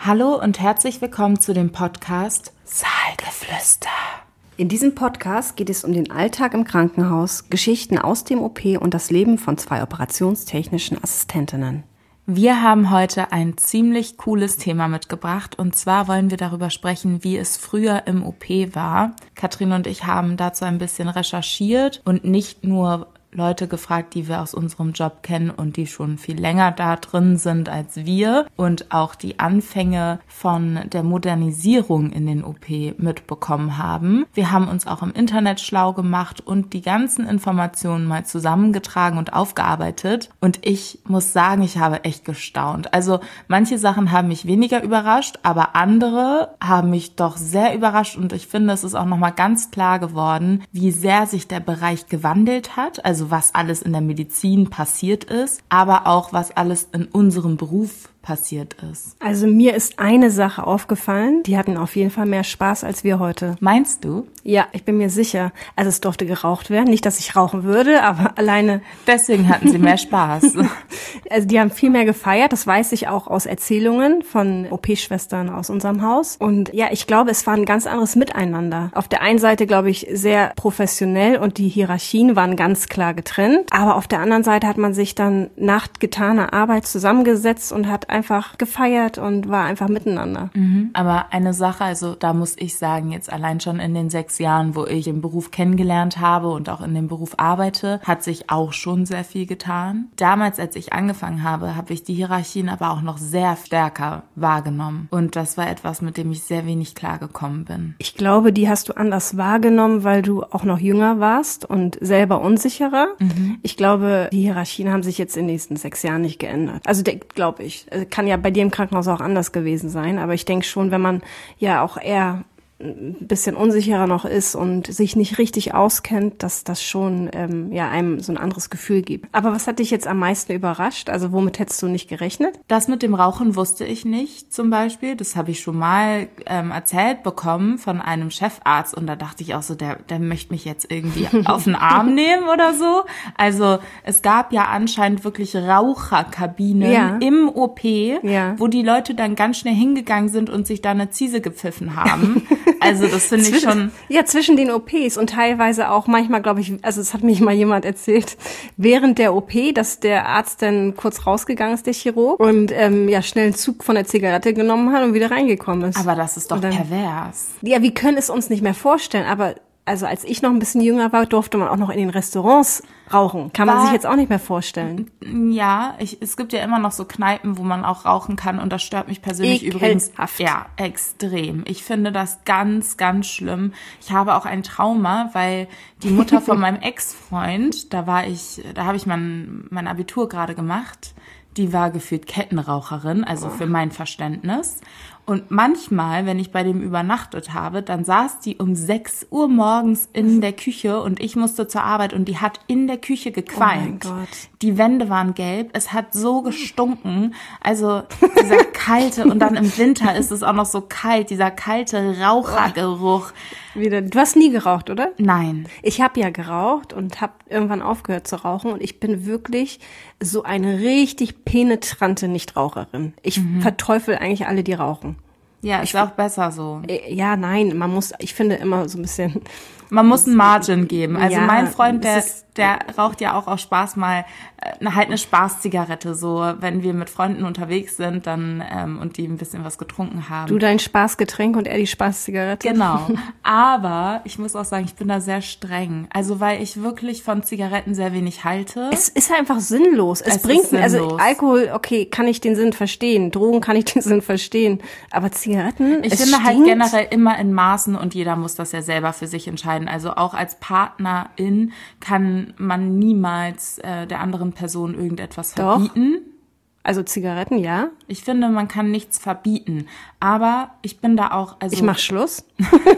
Hallo und herzlich willkommen zu dem Podcast Saalgeflüster. In diesem Podcast geht es um den Alltag im Krankenhaus, Geschichten aus dem OP und das Leben von 2 operationstechnischen Assistentinnen. Wir haben heute ein ziemlich cooles Thema mitgebracht und zwar wollen wir darüber sprechen, wie es früher im OP war. Katrin und ich haben dazu ein bisschen recherchiert und nicht nur Leute gefragt, die wir aus unserem Job kennen und die schon viel länger da drin sind als wir und auch die Anfänge von der Modernisierung in den OP mitbekommen haben. Wir haben uns auch im Internet schlau gemacht und die ganzen Informationen mal zusammengetragen und aufgearbeitet. Und ich muss sagen, ich habe echt gestaunt. Also manche Sachen haben mich weniger überrascht, aber andere haben mich doch sehr überrascht und ich finde, es ist auch nochmal ganz klar geworden, wie sehr sich der Bereich gewandelt hat. Also was alles in der Medizin passiert ist, aber auch was alles in unserem Beruf passiert ist. Also mir ist eine Sache aufgefallen, die hatten auf jeden Fall mehr Spaß als wir heute. Meinst du? Ja, ich bin mir sicher. Also es durfte geraucht werden, nicht, dass ich rauchen würde, aber alleine. Deswegen hatten sie mehr Spaß. Also die haben viel mehr gefeiert, das weiß ich auch aus Erzählungen von OP-Schwestern aus unserem Haus. Und ja, ich glaube, es war ein ganz anderes Miteinander. Auf der einen Seite, glaube ich, sehr professionell und die Hierarchien waren ganz klar getrennt. Aber auf der anderen Seite hat man sich dann nach getaner Arbeit zusammengesetzt und hat einfach gefeiert und war einfach miteinander. Aber eine Sache, also da muss ich sagen, jetzt allein schon in den 6 Jahren, wo ich den Beruf kennengelernt habe und auch in dem Beruf arbeite, hat sich auch schon sehr viel getan. Damals, als ich angefangen habe, habe ich die Hierarchien aber auch noch sehr stärker wahrgenommen. Und das war etwas, mit dem ich sehr wenig klargekommen bin. Ich glaube, die hast du anders wahrgenommen, weil du auch noch jünger warst und selber unsicherer. Ich glaube, die Hierarchien haben sich jetzt in den nächsten 6 Jahren nicht geändert. Also glaube ich. Kann ja bei dir im Krankenhaus auch anders gewesen sein, aber ich denke schon, wenn man ja auch eher ein bisschen unsicherer noch ist und sich nicht richtig auskennt, dass das schon einem so ein anderes Gefühl gibt. Aber was hat dich jetzt am meisten überrascht? Also womit hättest du nicht gerechnet? Das mit dem Rauchen wusste ich nicht zum Beispiel. Das habe ich schon mal erzählt bekommen von einem Chefarzt und da dachte ich auch so, der möchte mich jetzt irgendwie auf den Arm nehmen oder so. Also es gab ja anscheinend wirklich Raucherkabinen im OP, wo die Leute dann ganz schnell hingegangen sind und sich da eine Ziese gepfiffen haben. Also das finde ich schon... Ja, zwischen den OPs und teilweise auch manchmal, glaube ich, also es hat mich mal jemand erzählt, während der OP, dass der Arzt dann kurz rausgegangen ist, der Chirurg, und schnell einen Zug von der Zigarette genommen hat und wieder reingekommen ist. Aber das ist doch pervers. Ja, wir können es uns nicht mehr vorstellen, aber also als ich noch ein bisschen jünger war, durfte man auch noch in den Restaurants rauchen. Kann man sich jetzt auch nicht mehr vorstellen. Ja, es gibt ja immer noch so Kneipen, wo man auch rauchen kann und das stört mich persönlich übrigens. Ja, extrem. Ich finde das ganz, ganz schlimm. Ich habe auch ein Trauma, weil die Mutter von meinem Ex-Freund, da habe ich mein Abitur gerade gemacht, die war gefühlt Kettenraucherin, also für mein Verständnis. Und manchmal, wenn ich bei dem übernachtet habe, dann saß die um 6 Uhr morgens in der Küche und ich musste zur Arbeit und die hat in der Küche gequalmt. Oh mein Gott. Die Wände waren gelb, es hat so gestunken. Also dieser kalte, und dann im Winter ist es auch noch so kalt, dieser kalte Rauchergeruch. Du hast nie geraucht, oder? Nein. Ich habe ja geraucht und habe irgendwann aufgehört zu rauchen und ich bin wirklich so eine richtig penetrante Nichtraucherin. Ich verteufel eigentlich alle, die rauchen. Ja, ist auch besser so. Ja, nein, ich finde immer so ein bisschen... Man muss einen Margin geben. Also ja, mein Freund, der raucht ja auch aus Spaß mal eine Spaßzigarette, so wenn wir mit Freunden unterwegs sind dann und die ein bisschen was getrunken haben. Du dein Spaßgetränk und er die Spaßzigarette. Genau. Aber ich muss auch sagen, ich bin da sehr streng. Also weil ich wirklich von Zigaretten sehr wenig halte. Es ist einfach sinnlos. Es bringt mir, also Alkohol, okay, kann ich den Sinn verstehen. Drogen kann ich den Sinn verstehen. Aber Zigaretten, ich finde halt generell immer in Maßen und jeder muss das ja selber für sich entscheiden. Also auch als Partnerin kann man niemals der anderen Person irgendetwas verbieten. Also Zigaretten, ja. Ich finde, man kann nichts verbieten. Aber ich bin da auch... Ich mach Schluss.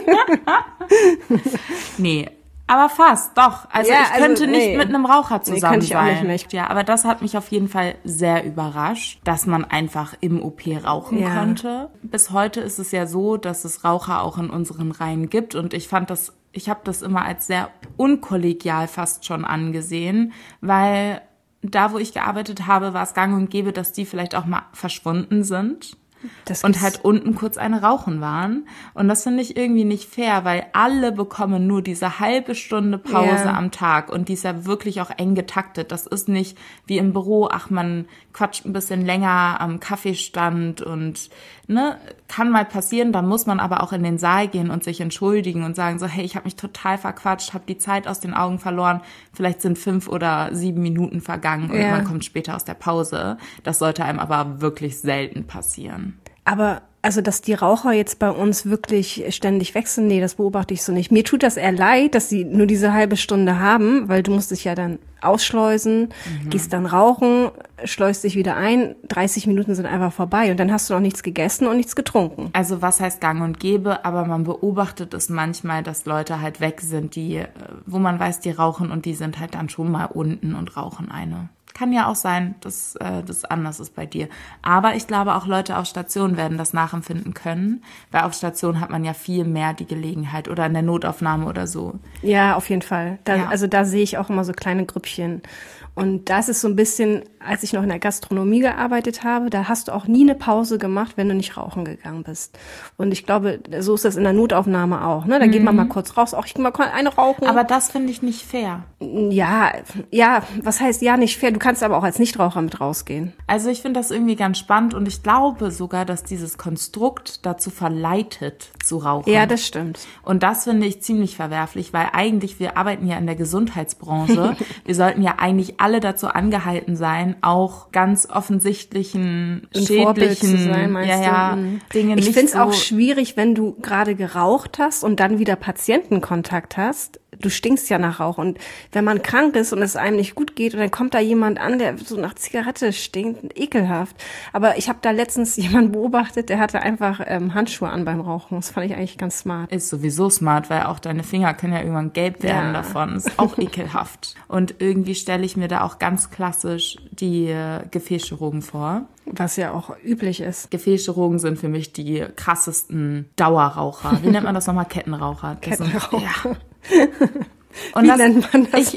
Nee, aber fast, doch. Also ja, ich könnte nicht mit einem Raucher zusammen sein. Auch nicht mehr. Ja, aber das hat mich auf jeden Fall sehr überrascht, dass man einfach im OP rauchen konnte. Bis heute ist es ja so, dass es Raucher auch in unseren Reihen gibt und ich habe das immer als sehr unkollegial fast schon angesehen, weil da, wo ich gearbeitet habe, war es gang und gäbe, dass die vielleicht auch mal verschwunden sind. und halt unten kurz eine rauchen waren. Und das finde ich irgendwie nicht fair, weil alle bekommen nur diese halbe Stunde Pause am Tag und die ist ja wirklich auch eng getaktet. Das ist nicht wie im Büro, ach, man quatscht ein bisschen länger am Kaffeestand und kann mal passieren, dann muss man aber auch in den Saal gehen und sich entschuldigen und sagen so, hey, ich habe mich total verquatscht, habe die Zeit aus den Augen verloren, vielleicht sind 5 oder 7 Minuten vergangen und man kommt später aus der Pause. Das sollte einem aber wirklich selten passieren. Aber also, dass die Raucher jetzt bei uns wirklich ständig wechseln, nee, das beobachte ich so nicht. Mir tut das eher leid, dass sie nur diese halbe Stunde haben, weil du musst dich ja dann ausschleusen, gehst dann rauchen, schleust dich wieder ein, 30 Minuten sind einfach vorbei und dann hast du noch nichts gegessen und nichts getrunken. Also was heißt gang und gäbe, aber man beobachtet es manchmal, dass Leute halt weg sind, die, wo man weiß, die rauchen und die sind halt dann schon mal unten und rauchen eine. Kann ja auch sein, dass das anders ist bei dir. Aber ich glaube, auch Leute auf Station werden das nachempfinden können, weil auf Station hat man ja viel mehr die Gelegenheit oder in der Notaufnahme oder so. Ja, auf jeden Fall. Also da sehe ich auch immer so kleine Grüppchen. Und das ist so ein bisschen, als ich noch in der Gastronomie gearbeitet habe, da hast du auch nie eine Pause gemacht, wenn du nicht rauchen gegangen bist. Und ich glaube, so ist das in der Notaufnahme auch. Ne? Da geht man mal kurz raus, ich mal eine rauchen. Aber das finde ich nicht fair. Ja, was heißt ja nicht fair? Du kannst aber auch als Nichtraucher mit rausgehen. Also ich finde das irgendwie ganz spannend und ich glaube sogar, dass dieses Konstrukt dazu verleitet, zu rauchen. Ja, das stimmt. Und das finde ich ziemlich verwerflich, weil eigentlich, wir arbeiten ja in der Gesundheitsbranche. Wir sollten ja eigentlich alle dazu angehalten sein, auch ganz offensichtlichen, schädlichen Dinge nicht so. Ich finde es auch schwierig, wenn du gerade geraucht hast und dann wieder Patientenkontakt hast. Du stinkst ja nach Rauch und wenn man krank ist und es einem nicht gut geht und dann kommt da jemand an, der so nach Zigarette stinkt, ekelhaft. Aber ich habe da letztens jemanden beobachtet, der hatte einfach Handschuhe an beim Rauchen. Das fand ich eigentlich ganz smart. Ist sowieso smart, weil auch deine Finger können ja irgendwann gelb werden davon. Ist auch ekelhaft. Und irgendwie stelle ich mir da auch ganz klassisch die Gefäßchirurgen vor. Was ja auch üblich ist. Gefäßchirurgen sind für mich die krassesten Dauerraucher. Wie nennt man das nochmal? Kettenraucher. Kettenraucher. Und wie nennt man das?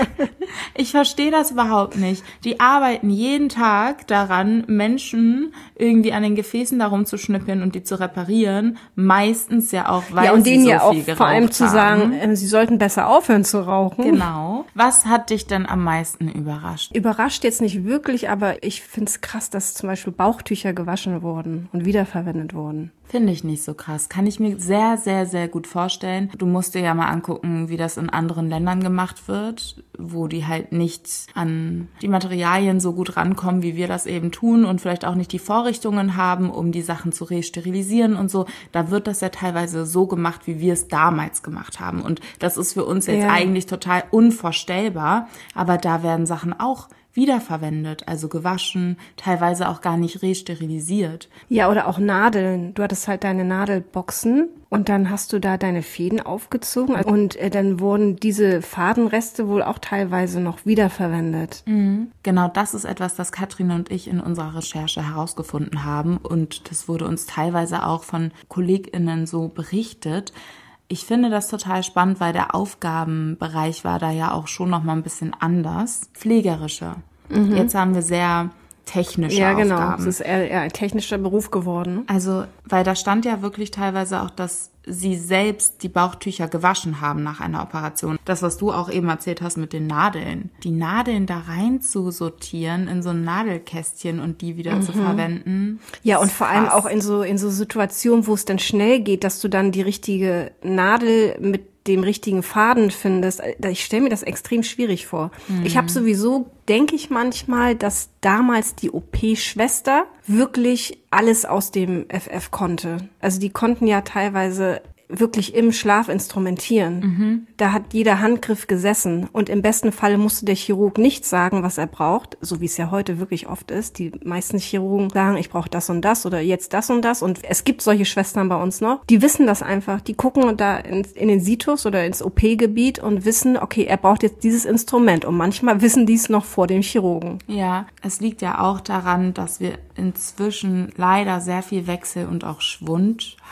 Ich verstehe das überhaupt nicht. Die arbeiten jeden Tag daran, Menschen irgendwie an den Gefäßen darum zu schnippeln und die zu reparieren. Meistens ja auch, weil und sie denen so ja auch viel geraucht vor allem zu haben. sagen, sie sollten besser aufhören zu rauchen. Genau. Was hat dich denn am meisten überrascht? Überrascht jetzt nicht wirklich, aber ich finde es krass, dass zum Beispiel Bauchtücher gewaschen wurden und wiederverwendet wurden. Finde ich nicht so krass. Kann ich mir sehr, sehr, sehr gut vorstellen. Du musst dir ja mal angucken, wie das in anderen Ländern gemacht wird, wo die halt nicht an die Materialien so gut rankommen, wie wir das eben tun und vielleicht auch nicht die Vorrichtungen haben, um die Sachen zu resterilisieren und so. Da wird das ja teilweise so gemacht, wie wir es damals gemacht haben. Und das ist für uns jetzt eigentlich total unvorstellbar. Aber da werden Sachen auch wiederverwendet, also gewaschen, teilweise auch gar nicht resterilisiert. Ja, oder auch Nadeln. Du hattest halt deine Nadelboxen und dann hast du da deine Fäden aufgezogen und dann wurden diese Fadenreste wohl auch teilweise noch wiederverwendet. Mhm. Genau, das ist etwas, das Katrin und ich in unserer Recherche herausgefunden haben und das wurde uns teilweise auch von KollegInnen so berichtet. Ich finde das total spannend, weil der Aufgabenbereich war da ja auch schon noch mal ein bisschen anders. Pflegerische. Jetzt haben wir sehr technische Aufgaben. Ja, genau. Es ist eher ein technischer Beruf geworden. Also, weil da stand ja wirklich teilweise auch, dass sie selbst die Bauchtücher gewaschen haben nach einer Operation. Das, was du auch eben erzählt hast mit den Nadeln. Die Nadeln da rein zu sortieren in so ein Nadelkästchen und die wieder zu verwenden. Ja, und vor allem auch in so Situationen, wo es dann schnell geht, dass du dann die richtige Nadel mit dem richtigen Faden findest. Ich stelle mir das extrem schwierig vor. Ich habe sowieso, denke ich manchmal, dass damals die OP-Schwester wirklich alles aus dem FF konnte. Also die konnten ja teilweise wirklich im Schlaf instrumentieren. Da hat jeder Handgriff gesessen und im besten Falle musste der Chirurg nicht sagen, was er braucht, so wie es ja heute wirklich oft ist. Die meisten Chirurgen sagen, ich brauche das und das oder jetzt das und das und es gibt solche Schwestern bei uns noch. Die wissen das einfach, die gucken da in den Situs oder ins OP-Gebiet und wissen, okay, er braucht jetzt dieses Instrument und manchmal wissen die es noch vor dem Chirurgen. Ja, es liegt ja auch daran, dass wir inzwischen leider sehr viel Wechsel und auch Schwund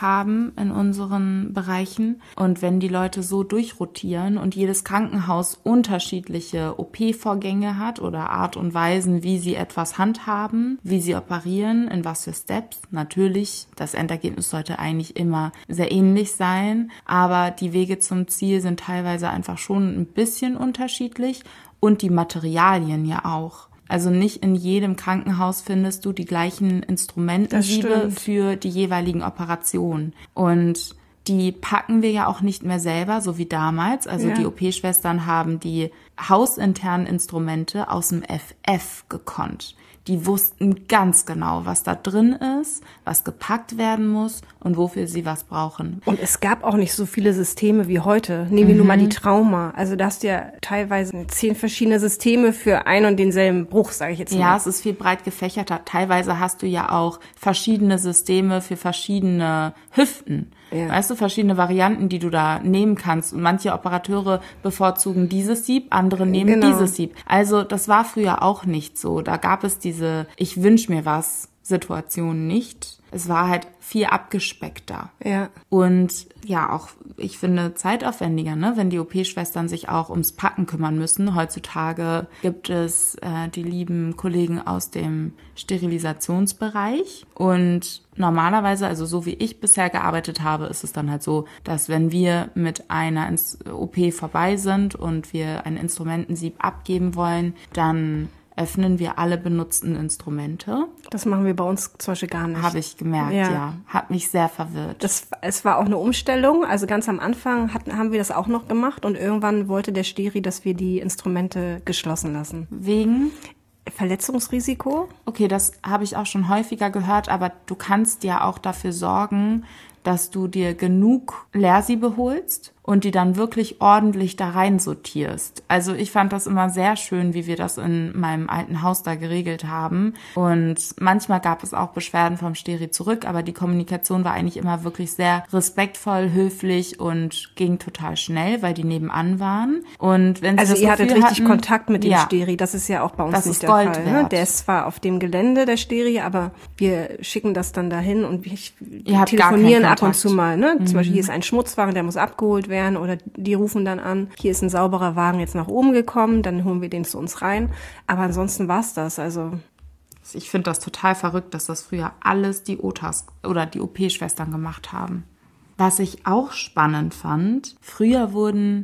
haben in unseren Bereichen. Und wenn die Leute so durchrotieren und jedes Krankenhaus unterschiedliche OP-Vorgänge hat oder Art und Weisen, wie sie etwas handhaben, wie sie operieren, in was für Steps, natürlich, das Endergebnis sollte eigentlich immer sehr ähnlich sein, aber die Wege zum Ziel sind teilweise einfach schon ein bisschen unterschiedlich und die Materialien ja auch. Also nicht in jedem Krankenhaus findest du die gleichen Instrumentensiebe für die jeweiligen Operationen. Und die packen wir ja auch nicht mehr selber, so wie damals. Also die OP-Schwestern haben die hausinternen Instrumente aus dem FF gekonnt. Die wussten ganz genau, was da drin ist, was gepackt werden muss und wofür sie was brauchen. Und es gab auch nicht so viele Systeme wie heute. Nehmen wir nur mal die Trauma. Also da hast du ja teilweise 10 verschiedene Systeme für einen und denselben Bruch, sage ich jetzt mal. Ja, es ist viel breit gefächerter. Teilweise hast du ja auch verschiedene Systeme für verschiedene Hüften. Ja. Weißt du, verschiedene Varianten, die du da nehmen kannst. Und manche Operateure bevorzugen dieses Sieb, andere nehmen dieses Sieb. Also das war früher auch nicht so. Da gab es diese Ich wünsch mir was Situation nicht. Es war halt viel abgespeckter. Ja. Und ja, auch, ich finde, zeitaufwendiger, ne, wenn die OP-Schwestern sich auch ums Packen kümmern müssen. Heutzutage gibt es die lieben Kollegen aus dem Sterilisationsbereich. Und normalerweise, also so wie ich bisher gearbeitet habe, ist es dann halt so, dass wenn wir mit einer OP vorbei sind und wir ein Instrumentensieb abgeben wollen, dann öffnen wir alle benutzten Instrumente. Das machen wir bei uns zum Beispiel gar nicht. Habe ich gemerkt, ja. Hat mich sehr verwirrt. Es war auch eine Umstellung. Also ganz am Anfang haben wir das auch noch gemacht und irgendwann wollte der Steri, dass wir die Instrumente geschlossen lassen. Wegen? Verletzungsrisiko. Okay, das habe ich auch schon häufiger gehört, aber du kannst ja auch dafür sorgen, dass du dir genug Leersiebe holst und die dann wirklich ordentlich da rein sortierst. Also ich fand das immer sehr schön, wie wir das in meinem alten Haus da geregelt haben. Und manchmal gab es auch Beschwerden vom Steri zurück, aber die Kommunikation war eigentlich immer wirklich sehr respektvoll, höflich und ging total schnell, weil die nebenan waren. Und wenn sie also das ihr hattet Gefühl richtig hatten, Kontakt mit dem Steri, das ist ja auch bei uns das nicht ist der Gold Fall. wert. Ne? Der ist zwar auf dem Gelände, der Steri, aber wir schicken das dann dahin und wir telefonieren ab und zu mal. Ne? Zum Beispiel hier ist ein Schmutzwagen, der muss abgeholt werden oder die rufen dann an, hier ist ein sauberer Wagen jetzt nach oben gekommen, dann holen wir den zu uns rein. Aber ansonsten war's das. Also ich finde das total verrückt, dass das früher alles die OTAs oder die OP-Schwestern gemacht haben. Was ich auch spannend fand, früher wurden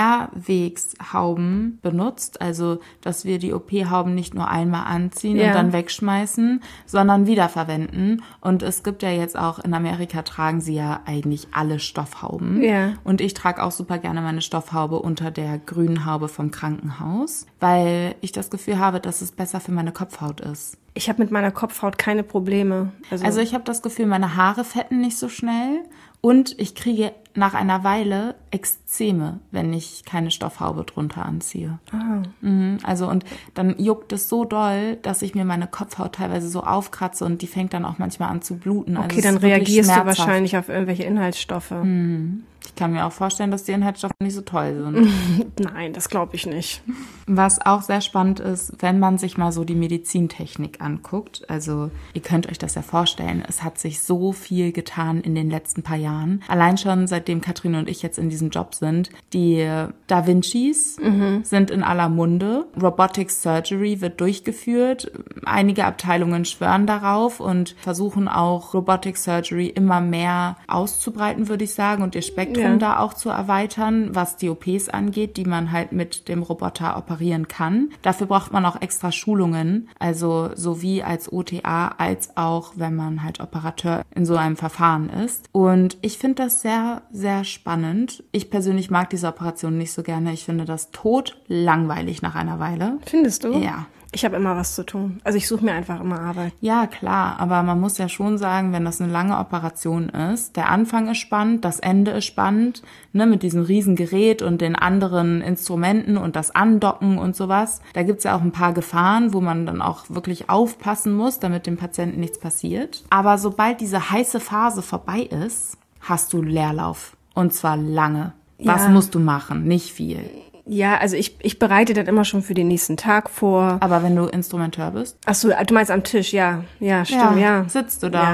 Mehrwegshauben benutzt, also dass wir die OP-Hauben nicht nur einmal anziehen und dann wegschmeißen, sondern wiederverwenden. Und es gibt ja jetzt auch, in Amerika tragen sie ja eigentlich alle Stoffhauben. Ja. Und ich trage auch super gerne meine Stoffhaube unter der grünen Haube vom Krankenhaus, weil ich das Gefühl habe, dass es besser für meine Kopfhaut ist. Ich habe mit meiner Kopfhaut keine Probleme. Also ich habe das Gefühl, meine Haare fetten nicht so schnell. Und ich kriege nach einer Weile Ekzeme, wenn ich keine Stoffhaube drunter anziehe. Ah. Also und dann juckt es so doll, dass ich mir meine Kopfhaut teilweise so aufkratze und die fängt dann auch manchmal an zu bluten. Okay, also dann reagierst du wahrscheinlich auf irgendwelche Inhaltsstoffe. Ich kann mir auch vorstellen, dass die Inhaltsstoffe nicht so toll sind. Nein, das glaube ich nicht. Was auch sehr spannend ist, wenn man sich mal so die Medizintechnik anguckt, also ihr könnt euch das ja vorstellen, es hat sich so viel getan in den letzten paar Jahren. Allein schon seitdem Katrin und ich jetzt in diesem Job sind, die Da Vincis sind in aller Munde. Robotic Surgery wird durchgeführt. Einige Abteilungen schwören darauf und versuchen auch Robotic Surgery immer mehr auszubreiten, würde ich sagen, und ihr Spektrum da auch zu erweitern, was die OPs angeht, die man halt mit dem Roboter operieren kann. Dafür braucht man auch extra Schulungen, also sowie als OTA als auch, wenn man halt Operateur in so einem Verfahren ist. Und ich finde das sehr, sehr spannend. Ich persönlich mag diese Operation nicht so gerne. Ich finde das totlangweilig nach einer Weile. Findest du? Ja. Ich habe immer was zu tun. Also ich suche mir einfach immer Arbeit. Ja, klar, aber man muss ja schon sagen, wenn das eine lange Operation ist, der Anfang ist spannend, das Ende ist spannend, ne, mit diesem riesen Gerät und den anderen Instrumenten und das Andocken und sowas. Da gibt's ja auch ein paar Gefahren, wo man dann auch wirklich aufpassen muss, damit dem Patienten nichts passiert. Aber sobald diese heiße Phase vorbei ist, hast du Leerlauf. Und zwar lange. Was musst du machen? Nicht viel. Ja, also ich bereite dann immer schon für den nächsten Tag vor. Aber wenn du Instrumenteur bist? Ach so, du meinst am Tisch, ja. Ja, stimmt, ja. Sitzt du da?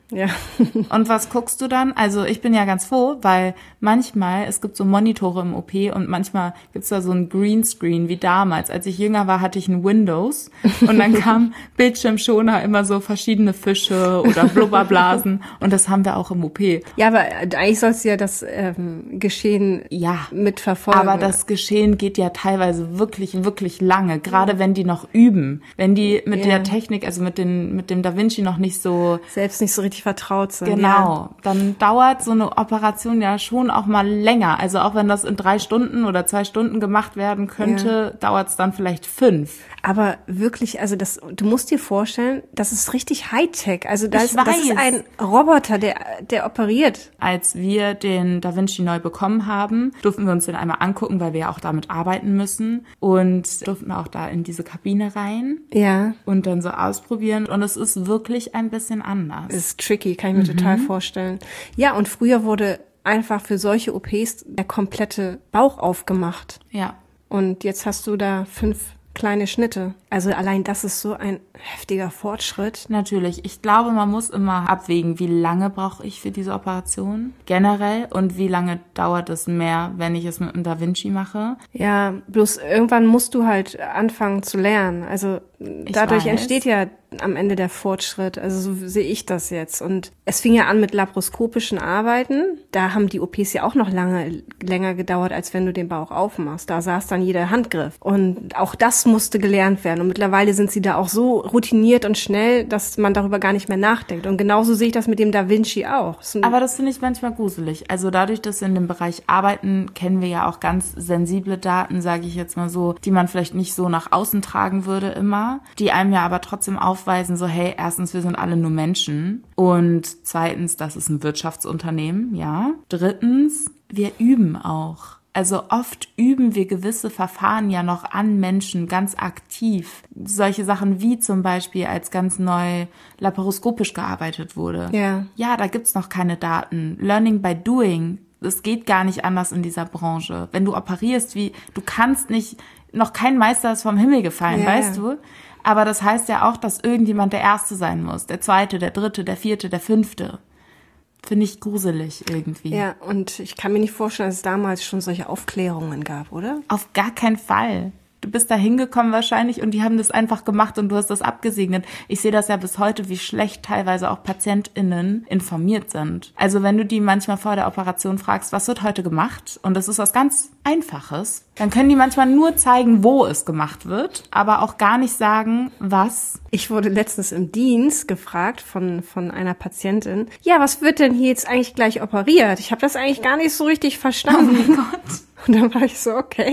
Ja. Und was guckst du dann? Also ich bin ja ganz froh, weil manchmal, es gibt so Monitore im OP und manchmal gibt's da so ein Greenscreen wie damals. Als ich jünger war, hatte ich ein Windows und dann kam Bildschirmschoner immer so verschiedene Fische oder Blubberblasen und das haben wir auch im OP. Ja, aber eigentlich sollst du ja das Geschehen mitverfolgen. Aber das Geschehen geht ja teilweise wirklich, wirklich lange, gerade wenn die noch üben. Wenn die mit der Technik, also mit dem Da Vinci noch nicht so... Selbst nicht so richtig vertraut sind. Genau, dann dauert so eine Operation ja schon auch mal länger. Also auch wenn das in 3 Stunden oder 2 Stunden gemacht werden könnte, dauert es dann vielleicht 5. Aber wirklich, also du musst dir vorstellen, das ist richtig Hightech. Also das ist ein Roboter, der operiert. Als wir den Da Vinci neu bekommen haben, durften wir uns den einmal angucken, weil wir ja auch damit arbeiten müssen. Und durften auch da in diese Kabine rein. Ja. Und dann so ausprobieren. Und es ist wirklich ein bisschen anders. Das ist tricky, kann ich mir total vorstellen. Ja, und früher wurde einfach für solche OPs der komplette Bauch aufgemacht. Ja. Und jetzt hast du da 5 kleine Schnitte. Also allein das ist so ein heftiger Fortschritt. Natürlich. Ich glaube, man muss immer abwägen, wie lange brauche ich für diese Operation generell und wie lange dauert es mehr, wenn ich es mit einem Da Vinci mache. Ja, bloß irgendwann musst du halt anfangen zu lernen. Also dadurch entsteht ja am Ende der Fortschritt. Also so sehe ich das jetzt. Und es fing ja an mit laparoskopischen Arbeiten. Da haben die OPs ja auch noch länger gedauert, als wenn du den Bauch aufmachst. Da saß dann jeder Handgriff. Und auch das musste gelernt werden. Und mittlerweile sind sie da auch so routiniert und schnell, dass man darüber gar nicht mehr nachdenkt. Und genauso sehe ich das mit dem Da Vinci auch. Aber das finde ich manchmal gruselig. Also dadurch, dass wir in dem Bereich arbeiten, kennen wir ja auch ganz sensible Daten, sage ich jetzt mal so, die man vielleicht nicht so nach außen tragen würde immer, die einem ja aber trotzdem aufweisen, so hey, erstens, wir sind alle nur Menschen und zweitens, das ist ein Wirtschaftsunternehmen, ja. Drittens, wir üben auch. Also oft üben wir gewisse Verfahren ja noch an Menschen ganz aktiv. Solche Sachen wie zum Beispiel, als ganz neu laparoskopisch gearbeitet wurde. Ja, da gibt's noch keine Daten. Learning by doing. Es geht gar nicht anders in dieser Branche. Wenn du operierst, du kannst nicht, noch kein Meister ist vom Himmel gefallen, weißt du? Aber das heißt ja auch, dass irgendjemand der Erste sein muss. Der Zweite, der Dritte, der Vierte, der Fünfte. Finde ich gruselig irgendwie. Ja, und ich kann mir nicht vorstellen, dass es damals schon solche Aufklärungen gab, oder? Auf gar keinen Fall. Du bist da hingekommen wahrscheinlich und die haben das einfach gemacht und du hast das abgesegnet. Ich sehe das ja bis heute, wie schlecht teilweise auch PatientInnen informiert sind. Also wenn du die manchmal vor der Operation fragst, was wird heute gemacht? Und das ist was ganz Einfaches. Dann können die manchmal nur zeigen, wo es gemacht wird, aber auch gar nicht sagen, was. Ich wurde letztens im Dienst gefragt von einer Patientin, ja, was wird denn hier jetzt eigentlich gleich operiert? Ich habe das eigentlich gar nicht so richtig verstanden. Oh mein Gott. Und dann war ich so, okay.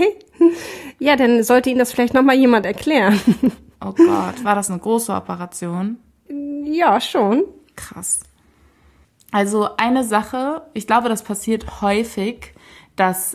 Ja, dann sollte Ihnen das vielleicht nochmal jemand erklären. Oh Gott, war das eine große Operation? Ja, schon. Krass. Also eine Sache, ich glaube, das passiert häufig, dass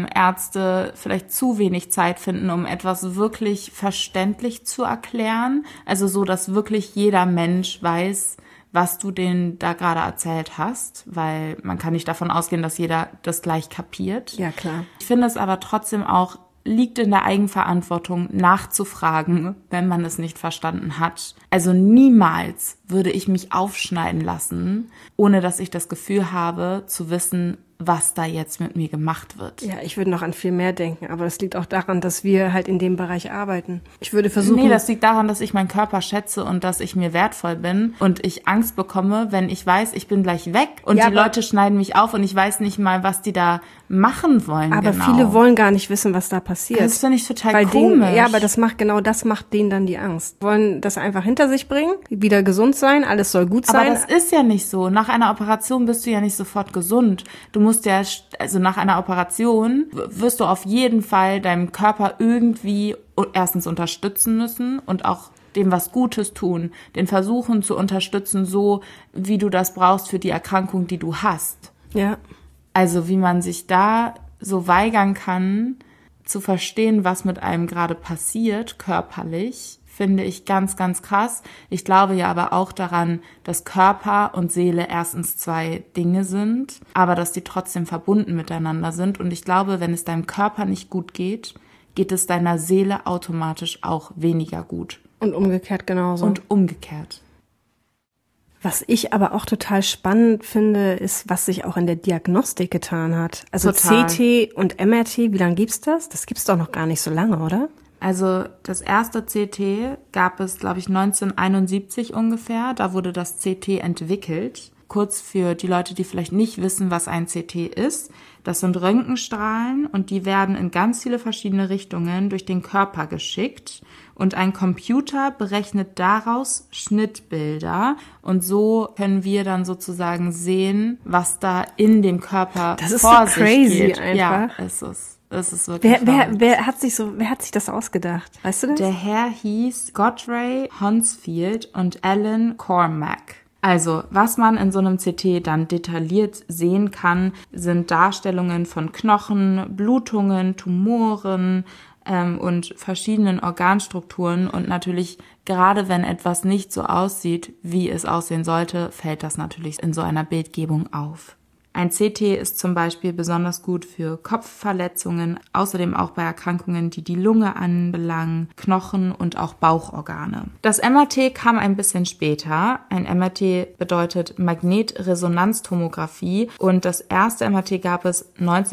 Ärzte vielleicht zu wenig Zeit finden, um etwas wirklich verständlich zu erklären. Also so, dass wirklich jeder Mensch weiß, was du denen da gerade erzählt hast, weil man kann nicht davon ausgehen, dass jeder das gleich kapiert. Ja, klar. Ich finde es aber trotzdem auch, liegt in der Eigenverantwortung, nachzufragen, wenn man es nicht verstanden hat. Also niemals würde ich mich aufschneiden lassen, ohne dass ich das Gefühl habe, zu wissen, was da jetzt mit mir gemacht wird. Ja, ich würde noch an viel mehr denken, aber das liegt auch daran, dass wir halt in dem Bereich arbeiten. Ich würde versuchen... Nee, das liegt daran, dass ich meinen Körper schätze und dass ich mir wertvoll bin und ich Angst bekomme, wenn ich weiß, ich bin gleich weg und ja, die Leute schneiden mich auf und ich weiß nicht mal, was die da machen wollen. Aber genau. Viele wollen gar nicht wissen, was da passiert. Das finde ich total komisch. Ja, aber das macht denen dann die Angst. Wollen das einfach hinter sich bringen, wieder gesund sein, alles soll gut sein. Aber das ist ja nicht so. Nach einer Operation bist du ja nicht sofort gesund. Du musst ja, also nach einer Operation wirst du auf jeden Fall deinem Körper irgendwie erstens unterstützen müssen und auch dem was Gutes tun, den versuchen zu unterstützen, so wie du das brauchst für die Erkrankung, die du hast. Ja. Also wie man sich da so weigern kann, zu verstehen, was mit einem gerade passiert, körperlich, finde ich ganz, ganz krass. Ich glaube ja aber auch daran, dass Körper und Seele erstens 2 Dinge sind, aber dass die trotzdem verbunden miteinander sind. Und ich glaube, wenn es deinem Körper nicht gut geht, geht es deiner Seele automatisch auch weniger gut. Und umgekehrt genauso. Und umgekehrt. Was ich aber auch total spannend finde, ist, was sich auch in der Diagnostik getan hat. Also Total. CT und MRT, wie lange gibt's das? Das gibt's doch noch gar nicht so lange, oder? Also das erste CT gab es, glaube ich, 1971 ungefähr. Da wurde das CT entwickelt. Kurz für die Leute, die vielleicht nicht wissen, was ein CT ist. Das sind Röntgenstrahlen und die werden in ganz viele verschiedene Richtungen durch den Körper geschickt. Und ein Computer berechnet daraus Schnittbilder. Und so können wir dann sozusagen sehen, was da in dem Körper Das ist vor so crazy sich geht. einfach. Ja, es ist wirklich Wer hat sich das ausgedacht? Weißt du das? Der Herr hieß Godfrey Hounsfield und Alan Cormack. Also, was man in so einem CT dann detailliert sehen kann, sind Darstellungen von Knochen, Blutungen, Tumoren und verschiedenen Organstrukturen. Und natürlich, gerade wenn etwas nicht so aussieht, wie es aussehen sollte, fällt das natürlich in so einer Bildgebung auf. Ein CT ist zum Beispiel besonders gut für Kopfverletzungen, außerdem auch bei Erkrankungen, die die Lunge anbelangen, Knochen und auch Bauchorgane. Das MRT kam ein bisschen später. Ein MRT bedeutet Magnetresonanztomographie und das erste MRT gab es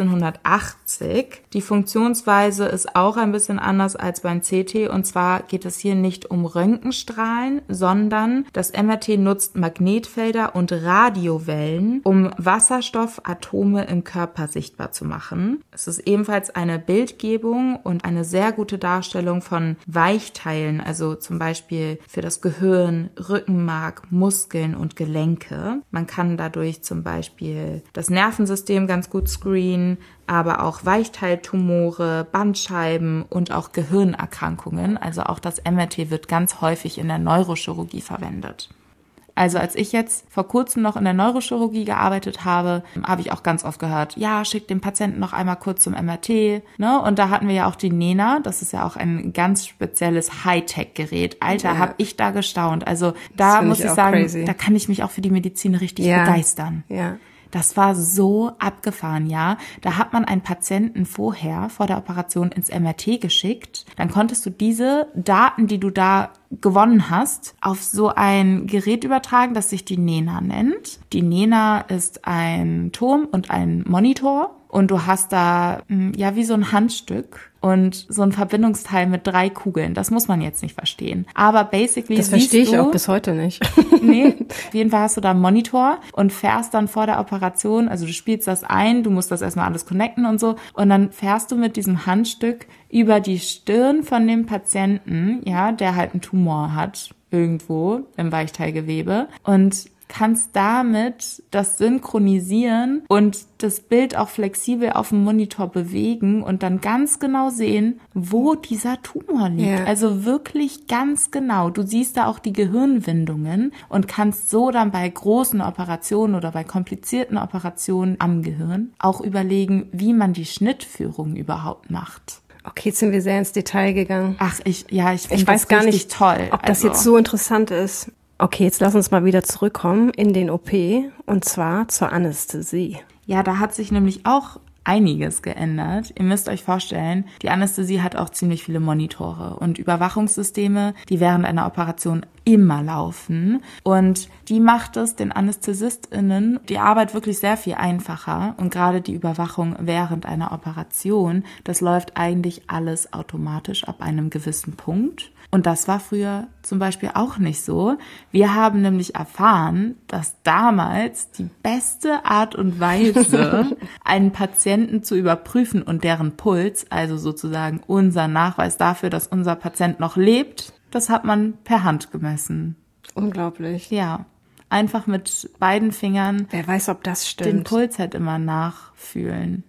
1980. Die Funktionsweise ist auch ein bisschen anders als beim CT und zwar geht es hier nicht um Röntgenstrahlen, sondern das MRT nutzt Magnetfelder und Radiowellen, um Wasserstoffatome im Körper sichtbar zu machen. Es ist ebenfalls eine Bildgebung und eine sehr gute Darstellung von Weichteilen, also zum Beispiel für das Gehirn, Rückenmark, Muskeln und Gelenke. Man kann dadurch zum Beispiel das Nervensystem ganz gut screenen, aber auch Weichteiltumore, Bandscheiben und auch Gehirnerkrankungen. Also auch das MRT wird ganz häufig in der Neurochirurgie verwendet. Also als ich jetzt vor kurzem noch in der Neurochirurgie gearbeitet habe, habe ich auch ganz oft gehört, ja, schick den Patienten noch einmal kurz zum MRT. Ne? Und da hatten wir ja auch die Nena, das ist ja auch ein ganz spezielles Hightech-Gerät. Alter, habe ich da gestaunt. Also da muss ich sagen, crazy. Da kann ich mich auch für die Medizin richtig begeistern. Ja. Das war so abgefahren, ja. Da hat man einen Patienten vor der Operation ins MRT geschickt. Dann konntest du diese Daten, die du da gewonnen hast, auf so ein Gerät übertragen, das sich die Nena nennt. Die Nena ist ein Turm und ein Monitor. Und du hast da, ja, wie so ein Handstück und so ein Verbindungsteil mit 3 Kugeln. Das muss man jetzt nicht verstehen. Aber basically das verstehe ich auch bis heute nicht. Nee, auf jeden Fall hast du da einen Monitor und fährst dann vor der Operation, also du spielst das ein, du musst das erstmal alles connecten und so. Und dann fährst du mit diesem Handstück über die Stirn von dem Patienten, ja, der halt einen Tumor hat, irgendwo im Weichteilgewebe. Und kannst damit das synchronisieren und das Bild auch flexibel auf dem Monitor bewegen und dann ganz genau sehen, wo dieser Tumor liegt. Yeah. Also wirklich ganz genau. Du siehst da auch die Gehirnwindungen und kannst so dann bei großen Operationen oder bei komplizierten Operationen am Gehirn auch überlegen, wie man die Schnittführung überhaupt macht. Okay, jetzt sind wir sehr ins Detail gegangen. Ach, ich weiß das gar richtig nicht, toll. Ob das jetzt so interessant ist. Okay, jetzt lass uns mal wieder zurückkommen in den OP und zwar zur Anästhesie. Ja, da hat sich nämlich auch einiges geändert. Ihr müsst euch vorstellen, die Anästhesie hat auch ziemlich viele Monitore und Überwachungssysteme, die während einer Operation immer laufen. Und die macht es den AnästhesistInnen die Arbeit wirklich sehr viel einfacher. Und gerade die Überwachung während einer Operation, das läuft eigentlich alles automatisch ab einem gewissen Punkt. Und das war früher zum Beispiel auch nicht so. Wir haben nämlich erfahren, dass damals die beste Art und Weise, einen Patienten zu überprüfen und deren Puls, also sozusagen unser Nachweis dafür, dass unser Patient noch lebt, das hat man per Hand gemessen. Unglaublich. Ja, einfach mit beiden Fingern. Wer weiß, ob das stimmt. Den Puls halt immer nachfühlen.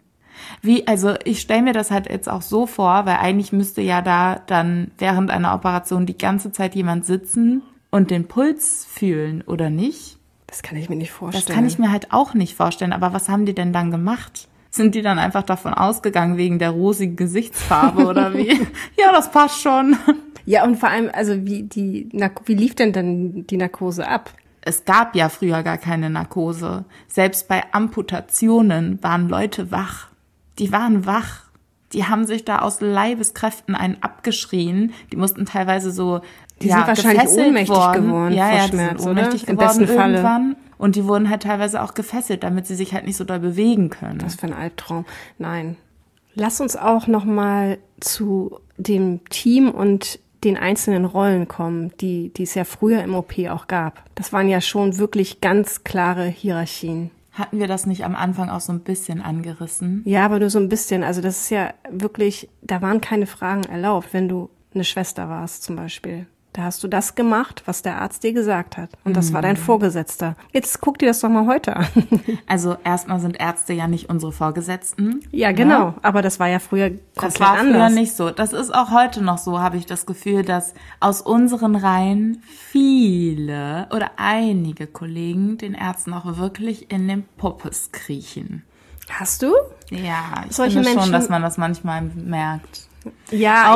Also ich stelle mir das halt jetzt auch so vor, weil eigentlich müsste ja da dann während einer Operation die ganze Zeit jemand sitzen und den Puls fühlen, oder nicht? Das kann ich mir nicht vorstellen. Das kann ich mir halt auch nicht vorstellen, aber was haben die denn dann gemacht? Sind die dann einfach davon ausgegangen wegen der rosigen Gesichtsfarbe oder wie? Ja, das passt schon. Ja, und vor allem, also wie lief denn dann die Narkose ab? Es gab ja früher gar keine Narkose. Selbst bei Amputationen waren Leute wach. Die waren wach. Die haben sich da aus Leibeskräften einen abgeschrien. Die mussten teilweise so Die sind wahrscheinlich ohnmächtig geworden vor Schmerz, die sind ohnmächtig oder? Im geworden besten Falle. irgendwann. Und die wurden halt teilweise auch gefesselt, damit sie sich halt nicht so doll bewegen können. Was für ein Albtraum. Nein. Lass uns auch noch mal zu dem Team und den einzelnen Rollen kommen, die es ja früher im OP auch gab. Das waren ja schon wirklich ganz klare Hierarchien. Hatten wir das nicht am Anfang auch so ein bisschen angerissen? Ja, aber nur so ein bisschen. Also das ist ja wirklich, da waren keine Fragen erlaubt, wenn du eine Schwester warst zum Beispiel. Da hast du das gemacht, was der Arzt dir gesagt hat. Und das war dein Vorgesetzter. Jetzt guck dir das doch mal heute an. Also erstmal sind Ärzte ja nicht unsere Vorgesetzten. Ja, genau. Aber das war ja früher komplett Das war früher anders. nicht so. Das ist auch heute noch so, habe ich das Gefühl, dass aus unseren Reihen viele oder einige Kollegen den Ärzten auch wirklich in den Puppes kriechen. Hast du? Ja, ich Solche finde schon, Menschen- dass man das manchmal merkt. Ja,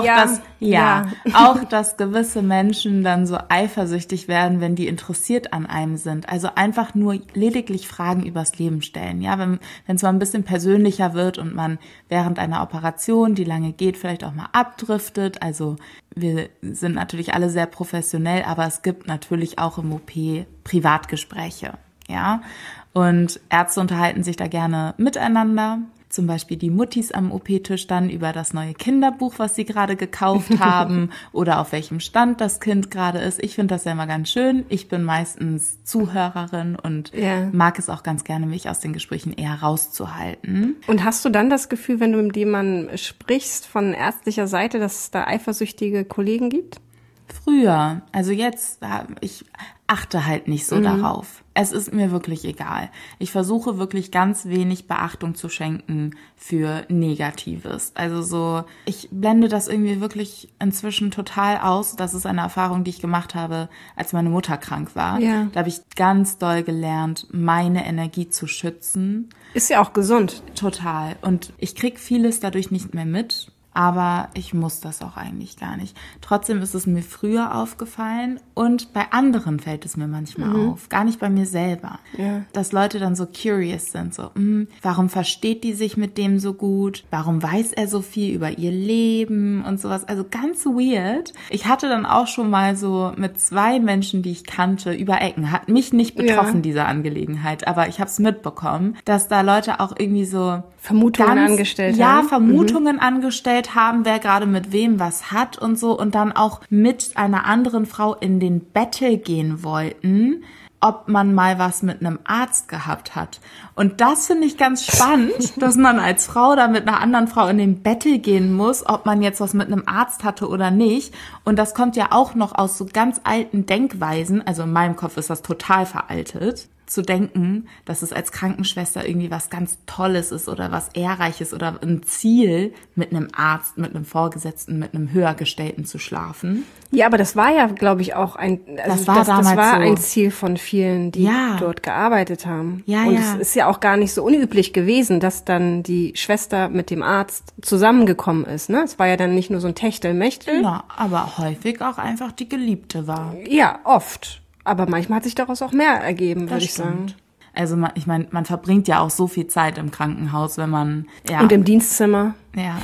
Auch, dass gewisse Menschen dann so eifersüchtig werden, wenn die interessiert an einem sind. Also einfach nur lediglich Fragen übers Leben stellen. Ja, wenn es mal ein bisschen persönlicher wird und man während einer Operation, die lange geht, vielleicht auch mal abdriftet. Also wir sind natürlich alle sehr professionell, aber es gibt natürlich auch im OP Privatgespräche. Ja, und Ärzte unterhalten sich da gerne miteinander. Zum Beispiel die Muttis am OP-Tisch dann über das neue Kinderbuch, was sie gerade gekauft haben oder auf welchem Stand das Kind gerade ist. Ich finde das ja immer ganz schön. Ich bin meistens Zuhörerin und mag es auch ganz gerne, mich aus den Gesprächen eher rauszuhalten. Und hast du dann das Gefühl, wenn du mit jemandem sprichst von ärztlicher Seite, dass es da eifersüchtige Kollegen gibt? Früher, also jetzt, ich achte halt nicht so darauf. Es ist mir wirklich egal. Ich versuche wirklich ganz wenig Beachtung zu schenken für Negatives. Also so, ich blende das irgendwie wirklich inzwischen total aus. Das ist eine Erfahrung, die ich gemacht habe, als meine Mutter krank war. Ja. Da habe ich ganz doll gelernt, meine Energie zu schützen. Ist ja auch gesund. Total. Und ich krieg vieles dadurch nicht mehr mit. Aber ich muss das auch eigentlich gar nicht. Trotzdem ist es mir früher aufgefallen und bei anderen fällt es mir manchmal auf. Gar nicht bei mir selber. Ja. Dass Leute dann so curious sind, so, warum versteht die sich mit dem so gut? Warum weiß er so viel über ihr Leben und sowas? Also ganz weird. Ich hatte dann auch schon mal so mit 2 Menschen, die ich kannte, über Ecken. Hat mich nicht betroffen, diese Angelegenheit, aber ich habe es mitbekommen, dass da Leute auch irgendwie so Vermutungen angestellt haben. Ja, Vermutungen angestellt haben, wer gerade mit wem was hat und so und dann auch mit einer anderen Frau in den Battle gehen wollten, ob man mal was mit einem Arzt gehabt hat. Und das finde ich ganz spannend, dass man als Frau da mit einer anderen Frau in den Battle gehen muss, ob man jetzt was mit einem Arzt hatte oder nicht. Und das kommt ja auch noch aus so ganz alten Denkweisen, also in meinem Kopf ist das total veraltet, zu denken, dass es als Krankenschwester irgendwie was ganz Tolles ist oder was Ehrreiches oder ein Ziel, mit einem Arzt, mit einem Vorgesetzten, mit einem Höhergestellten zu schlafen. Ja, aber das war ja, glaube ich, auch das war ein Ziel von vielen, die dort gearbeitet haben. Ja, und es ist ja auch gar nicht so unüblich gewesen, dass dann die Schwester mit dem Arzt zusammengekommen ist. Ne? Es war ja dann nicht nur so ein Techtelmechtel. Ja, aber häufig auch einfach die Geliebte war. Ja, oft. Aber manchmal hat sich daraus auch mehr ergeben, würde ich sagen. Also ich meine, man verbringt ja auch so viel Zeit im Krankenhaus, wenn man und im Dienstzimmer. Ja.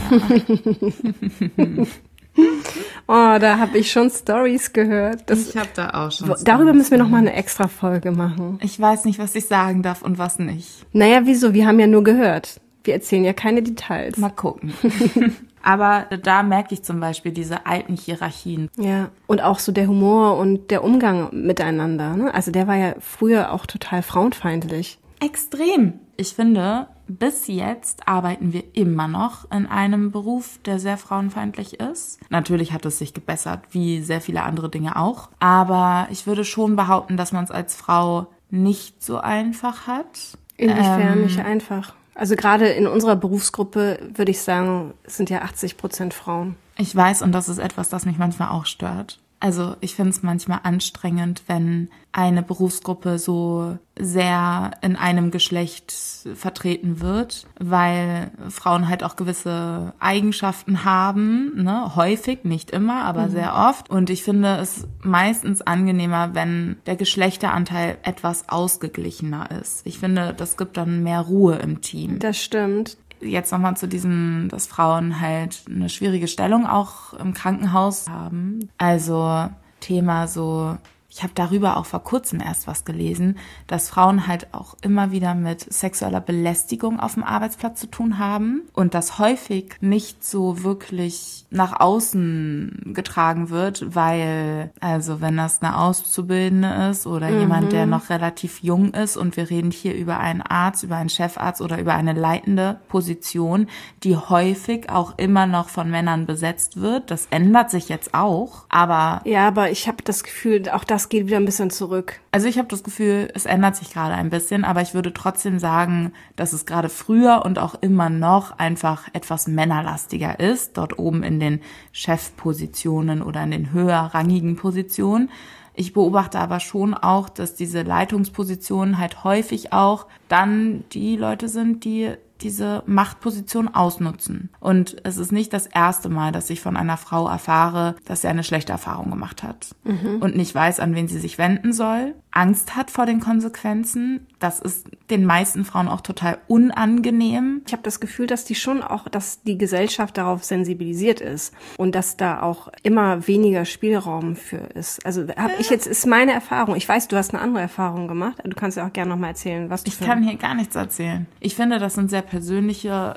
Oh, da habe ich schon Stories gehört. Ich habe da auch schon. Darüber müssen wir noch mal eine extra Folge machen. Ich weiß nicht, was ich sagen darf und was nicht. Naja, wieso? Wir haben ja nur gehört. Wir erzählen ja keine Details. Mal gucken. Aber da merke ich zum Beispiel diese alten Hierarchien. Ja, und auch so der Humor und der Umgang miteinander. Ne? Also der war ja früher auch total frauenfeindlich. Extrem. Ich finde, bis jetzt arbeiten wir immer noch in einem Beruf, der sehr frauenfeindlich ist. Natürlich hat es sich gebessert, wie sehr viele andere Dinge auch. Aber ich würde schon behaupten, dass man es als Frau nicht so einfach hat. Inwiefern nicht einfach? Also gerade in unserer Berufsgruppe würde ich sagen, es sind ja 80% Frauen. Ich weiß, und das ist etwas, das mich manchmal auch stört. Also ich finde es manchmal anstrengend, wenn eine Berufsgruppe so sehr in einem Geschlecht vertreten wird, weil Frauen halt auch gewisse Eigenschaften haben, ne? Häufig, nicht immer, aber sehr oft. Und ich finde es meistens angenehmer, wenn der Geschlechteranteil etwas ausgeglichener ist. Ich finde, das gibt dann mehr Ruhe im Team. Das stimmt. Jetzt nochmal zu diesem, dass Frauen halt eine schwierige Stellung auch im Krankenhaus haben. Also Thema so, ich habe darüber auch vor kurzem erst was gelesen, dass Frauen halt auch immer wieder mit sexueller Belästigung auf dem Arbeitsplatz zu tun haben und das häufig nicht so wirklich nach außen getragen wird, weil, also wenn das eine Auszubildende ist oder jemand, der noch relativ jung ist und wir reden hier über einen Arzt, über einen Chefarzt oder über eine leitende Position, die häufig auch immer noch von Männern besetzt wird. Das ändert sich jetzt auch, aber... Ja, aber ich habe das Gefühl, auch das geht wieder ein bisschen zurück. Also ich habe das Gefühl, es ändert sich gerade ein bisschen, aber ich würde trotzdem sagen, dass es gerade früher und auch immer noch einfach etwas männerlastiger ist, dort oben in den Chefpositionen oder in den höherrangigen Positionen. Ich beobachte aber schon auch, dass diese Leitungspositionen halt häufig auch dann die Leute sind, die diese Machtposition ausnutzen. Und es ist nicht das erste Mal, dass ich von einer Frau erfahre, dass sie eine schlechte Erfahrung gemacht hat und nicht weiß, an wen sie sich wenden soll, Angst hat vor den Konsequenzen. Das ist den meisten Frauen auch total unangenehm. Ich habe das Gefühl, dass dass die Gesellschaft darauf sensibilisiert ist und dass da auch immer weniger Spielraum für ist. Also ist meine Erfahrung. Ich weiß, du hast eine andere Erfahrung gemacht. Du kannst ja auch gerne nochmal erzählen, was du Ich kann hier gar nichts erzählen. Ich finde, das sind sehr persönliche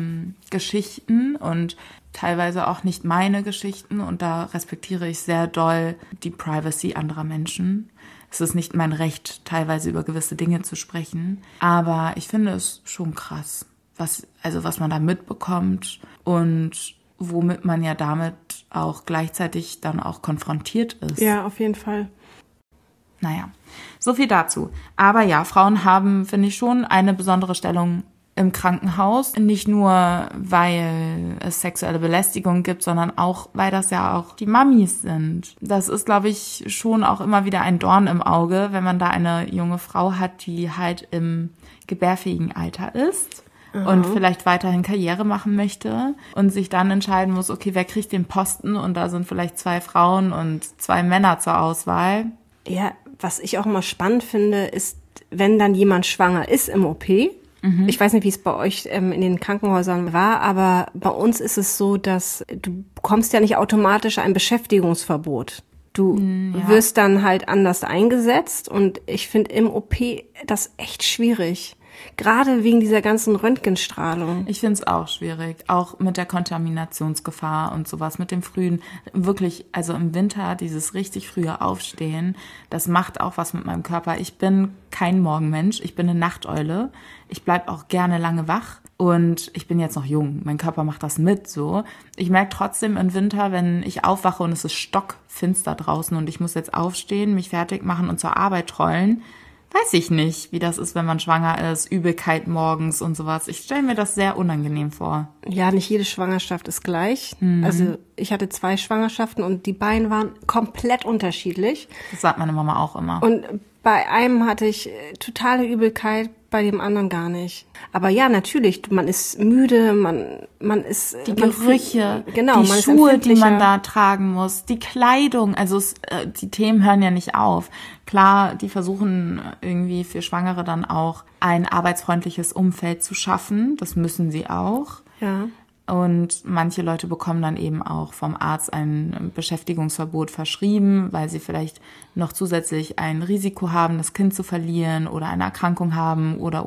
Geschichten und teilweise auch nicht meine Geschichten und da respektiere ich sehr doll die Privacy anderer Menschen. Es ist nicht mein Recht, teilweise über gewisse Dinge zu sprechen, aber ich finde es schon krass, was man da mitbekommt und womit man ja damit auch gleichzeitig dann auch konfrontiert ist. Ja, auf jeden Fall. Naja, so viel dazu. Aber ja, Frauen haben, finde ich, schon eine besondere Stellung im Krankenhaus. Nicht nur, weil es sexuelle Belästigung gibt, sondern auch, weil das ja auch die Mamis sind. Das ist, glaube ich, schon auch immer wieder ein Dorn im Auge, wenn man da eine junge Frau hat, die halt im gebärfähigen Alter ist und vielleicht weiterhin Karriere machen möchte und sich dann entscheiden muss, okay, wer kriegt den Posten? Und da sind vielleicht 2 Frauen und 2 Männer zur Auswahl. Ja, was ich auch immer spannend finde, ist, wenn dann jemand schwanger ist im OP. Ich weiß nicht, wie es bei euch in den Krankenhäusern war, aber bei uns ist es so, dass du bekommst ja nicht automatisch ein Beschäftigungsverbot. Du wirst dann halt anders eingesetzt und ich finde im OP das echt schwierig. Gerade wegen dieser ganzen Röntgenstrahlung. Ich finde es auch schwierig, auch mit der Kontaminationsgefahr und sowas, mit dem frühen, wirklich, also im Winter dieses richtig frühe Aufstehen, das macht auch was mit meinem Körper. Ich bin kein Morgenmensch, ich bin eine Nachteule. Ich bleib auch gerne lange wach und ich bin jetzt noch jung. Mein Körper macht das mit so. Ich merke trotzdem im Winter, wenn ich aufwache und es ist stockfinster draußen und ich muss jetzt aufstehen, mich fertig machen und zur Arbeit trollen, weiß ich nicht, wie das ist, wenn man schwanger ist, Übelkeit morgens und sowas. Ich stelle mir das sehr unangenehm vor. Ja, nicht jede Schwangerschaft ist gleich. Also ich hatte 2 Schwangerschaften und die beiden waren komplett unterschiedlich. Das sagt meine Mama auch immer. Und bei einem hatte ich totale Übelkeit, bei dem anderen gar nicht. Aber ja, natürlich, man ist müde, man ist... Die Gerüche, genau, die Schuhe, die man da tragen muss, die Kleidung, also die Themen hören ja nicht auf. Klar, die versuchen irgendwie für Schwangere dann auch ein arbeitsfreundliches Umfeld zu schaffen. Das müssen sie auch. Ja. Und manche Leute bekommen dann eben auch vom Arzt ein Beschäftigungsverbot verschrieben, weil sie vielleicht noch zusätzlich ein Risiko haben, das Kind zu verlieren oder eine Erkrankung haben oder.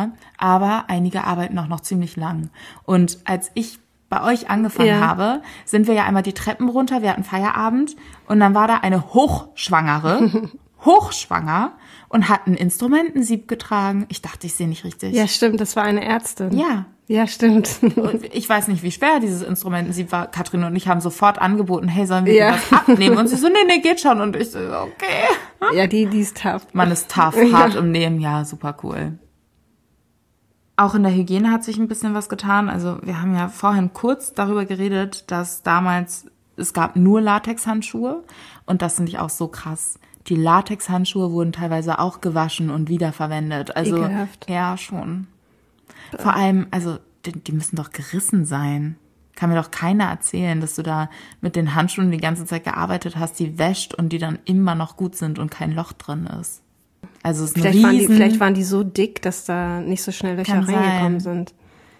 Aber einige arbeiten auch noch ziemlich lang. Und als ich bei euch angefangen habe, sind wir ja einmal die Treppen runter, wir hatten Feierabend und dann war da eine Hochschwangere, hochschwanger und hat ein Instrumentensieb getragen. Ich dachte, ich sehe nicht richtig. Ja, stimmt, das war eine Ärztin. Ja. Ja, stimmt. Und ich weiß nicht, wie schwer dieses Instrumentensieb war. Katrin und ich haben sofort angeboten, hey, sollen wir das abnehmen? Und sie so, nee, geht schon. Und ich so, okay. Ja, die ist tough. Man ist tough, hart im Nehmen, ja, super cool. Auch in der Hygiene hat sich ein bisschen was getan. Also wir haben ja vorhin kurz darüber geredet, dass damals, es gab nur Latexhandschuhe. Und das finde ich auch so krass. Die Latexhandschuhe wurden teilweise auch gewaschen und wiederverwendet. Also ekelhaft. Ja, schon. Vor allem, also die müssen doch gerissen sein. Kann mir doch keiner erzählen, dass du da mit den Handschuhen die ganze Zeit gearbeitet hast, die wäscht und die dann immer noch gut sind und kein Loch drin ist. Also es ist vielleicht waren die so dick, dass da nicht so schnell Löcher reingekommen sind.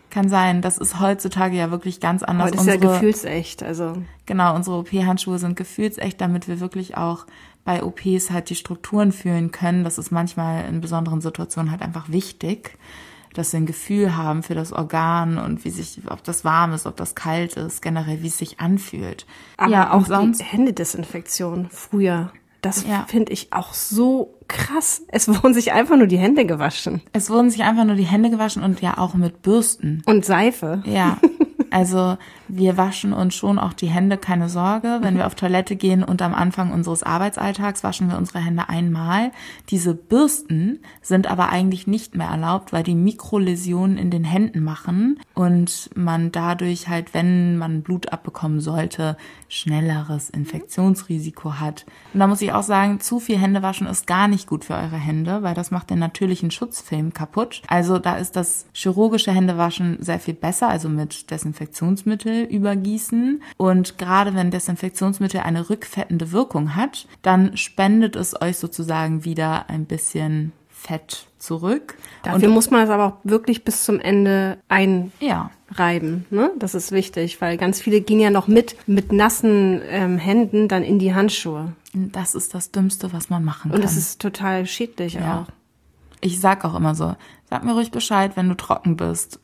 Kann sein. Das ist heutzutage ja wirklich ganz anders. Das ist ja gefühlsecht. Also genau, unsere OP-Handschuhe sind gefühlsecht, damit wir wirklich auch bei OPs halt die Strukturen fühlen können. Das ist manchmal in besonderen Situationen halt einfach wichtig, dass wir ein Gefühl haben für das Organ und ob das warm ist, ob das kalt ist, generell wie es sich anfühlt. Aber ja, auch sonst die Händedesinfektion früher. Das finde ich auch so krass. Es wurden sich einfach nur die Hände gewaschen. Es wurden sich einfach nur die Hände gewaschen und ja auch mit Bürsten. Und Seife. Ja, also wir waschen uns schon auch die Hände, keine Sorge. Wenn wir auf Toilette gehen und am Anfang unseres Arbeitsalltags waschen wir unsere Hände einmal. Diese Bürsten sind aber eigentlich nicht mehr erlaubt, weil die Mikroläsionen in den Händen machen und man dadurch halt, wenn man Blut abbekommen sollte, schnelleres Infektionsrisiko hat. Und da muss ich auch sagen, zu viel Händewaschen ist gar nicht gut für eure Hände, weil das macht den natürlichen Schutzfilm kaputt. Also da ist das chirurgische Händewaschen sehr viel besser, also mit Desinfektionsmittel übergießen. Und gerade wenn Desinfektionsmittel eine rückfettende Wirkung hat, dann spendet es euch sozusagen wieder ein bisschen Fett zurück. Dafür muss man es aber auch wirklich bis zum Ende einreiben. Ne? Das ist wichtig, weil ganz viele gehen ja noch mit nassen Händen dann in die Handschuhe. Das ist das Dümmste, was man machen kann. Und das ist total schädlich auch. Ich sag auch immer so, sag mir ruhig Bescheid, wenn du trocken bist.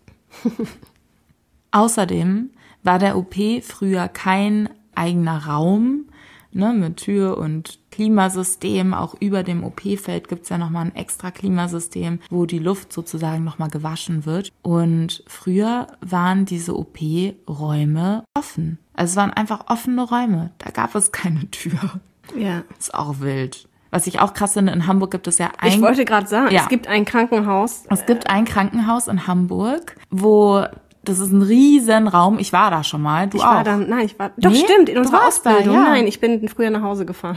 Außerdem war der OP früher kein eigener Raum, ne, mit Tür und Klimasystem. Auch über dem OP-Feld gibt's ja nochmal ein extra Klimasystem, wo die Luft sozusagen nochmal gewaschen wird. Und früher waren diese OP-Räume offen. Also es waren einfach offene Räume. Da gab es keine Tür. Ja. Ist auch wild. Was ich auch krass finde, in Hamburg gibt es ja Ich wollte gerade sagen, es gibt ein Krankenhaus. Es gibt ein Krankenhaus in Hamburg, das ist ein riesen Raum. Ich war da schon mal. Du auch? Doch, stimmt, in unserer Ausbildung. Ja. Nein, ich bin früher nach Hause gefahren.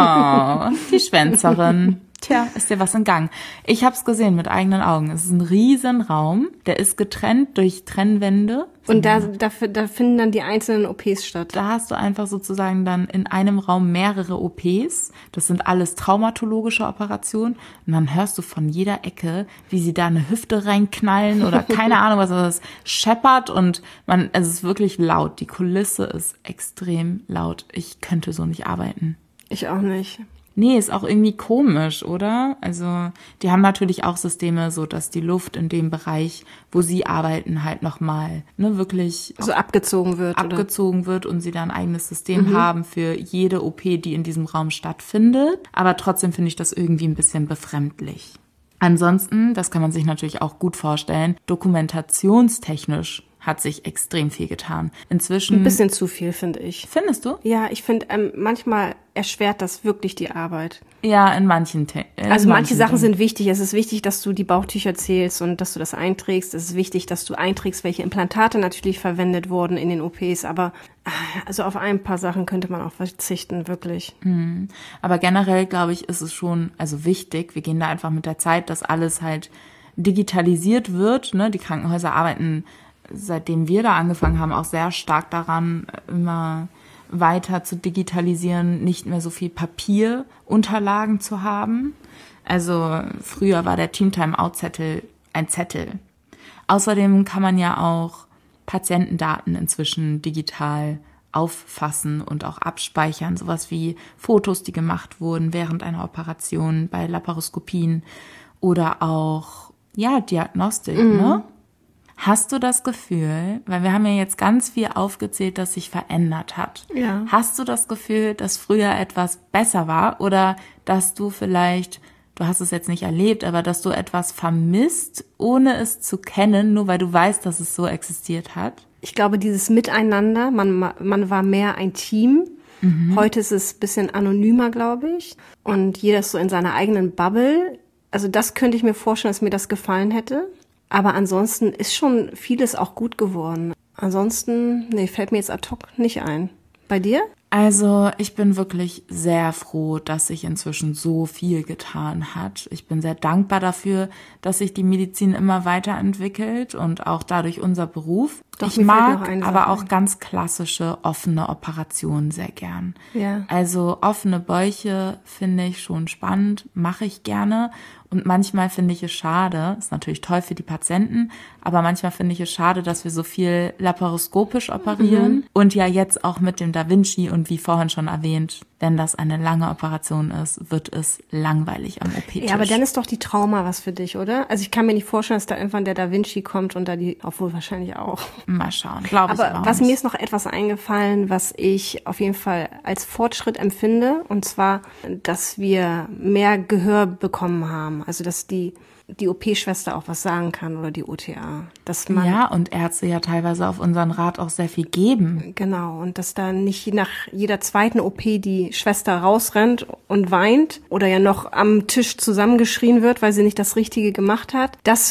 Oh, die Schwänzerin. Tja, ist dir was entgangen. Ich habe es gesehen mit eigenen Augen. Es ist ein riesen Raum, der ist getrennt durch Trennwände. Und da finden dann die einzelnen OPs statt. Da hast du einfach sozusagen dann in einem Raum mehrere OPs. Das sind alles traumatologische Operationen. Und dann hörst du von jeder Ecke, wie sie da eine Hüfte reinknallen oder keine Ahnung was, das scheppert und es ist wirklich laut. Die Kulisse ist extrem laut. Ich könnte so nicht arbeiten. Ich auch nicht. Nee, ist auch irgendwie komisch, oder? Also, die haben natürlich auch Systeme, so dass die Luft in dem Bereich, wo sie arbeiten, halt nochmal, wirklich so abgezogen wird und sie da ein eigenes System haben für jede OP, die in diesem Raum stattfindet. Aber trotzdem finde ich das irgendwie ein bisschen befremdlich. Ansonsten, das kann man sich natürlich auch gut vorstellen, dokumentationstechnisch hat sich extrem viel getan. Inzwischen ein bisschen zu viel, finde ich. Findest du? Ja, ich finde, manchmal erschwert das wirklich die Arbeit. Ja, in manchen Also manche Sachen sind wichtig. Es ist wichtig, dass du die Bauchtücher zählst und dass du das einträgst. Es ist wichtig, dass du einträgst, welche Implantate natürlich verwendet wurden in den OPs. Aber also auf ein paar Sachen könnte man auch verzichten, wirklich. Aber generell, glaube ich, ist es schon wichtig. Wir gehen da einfach mit der Zeit, dass alles halt digitalisiert wird. Ne? Die Krankenhäuser arbeiten, seitdem wir da angefangen haben, auch sehr stark daran, immer weiter zu digitalisieren, nicht mehr so viel Papierunterlagen zu haben. Also früher war der Team-Time-Out-Zettel ein Zettel. Außerdem kann man ja auch Patientendaten inzwischen digital auffassen und auch abspeichern. Sowas wie Fotos, die gemacht wurden während einer Operation, bei Laparoskopien oder auch, Diagnostik, ne? Hast du das Gefühl, weil wir haben ja jetzt ganz viel aufgezählt, das sich verändert hat. Ja. Hast du das Gefühl, dass früher etwas besser war oder dass du vielleicht, du hast es jetzt nicht erlebt, aber dass du etwas vermisst, ohne es zu kennen, nur weil du weißt, dass es so existiert hat? Ich glaube, dieses Miteinander, man war mehr ein Team. Heute ist es ein bisschen anonymer, glaube ich. Und jeder ist so in seiner eigenen Bubble. Also das könnte ich mir vorstellen, dass mir das gefallen hätte. Aber ansonsten ist schon vieles auch gut geworden. Ansonsten, fällt mir jetzt ad hoc nicht ein. Bei dir? Also ich bin wirklich sehr froh, dass sich inzwischen so viel getan hat. Ich bin sehr dankbar dafür, dass sich die Medizin immer weiterentwickelt und auch dadurch unser Beruf. Doch, Ich mir fällt noch mag eine aber Sache auch ein. ganz klassische offene Operationen sehr gern. Ja. Also offene Bäuche finde ich schon spannend, mache ich gerne. Und manchmal finde ich es schade, ist natürlich toll für die Patienten, aber manchmal finde ich es schade, dass wir so viel laparoskopisch operieren. Und ja jetzt auch mit dem Da Vinci und wie vorhin schon erwähnt, wenn das eine lange Operation ist, wird es langweilig am OP-Tisch. Ja, aber dann ist doch die Trauma was für dich, oder? Also ich kann mir nicht vorstellen, dass da irgendwann der Da Vinci kommt und da obwohl wahrscheinlich auch. Mal schauen, glaube ich Aber auch was nicht. mir ist noch etwas eingefallen, was ich auf jeden Fall als Fortschritt empfinde, und zwar, dass wir mehr Gehör bekommen haben. Also dass die OP-Schwester auch was sagen kann oder die OTA. Dass man Ja, und Ärzte ja teilweise auf unseren Rat auch sehr viel geben. Genau, und dass da nicht nach jeder zweiten OP die Schwester rausrennt und weint oder ja noch am Tisch zusammengeschrien wird, weil sie nicht das Richtige gemacht hat. Das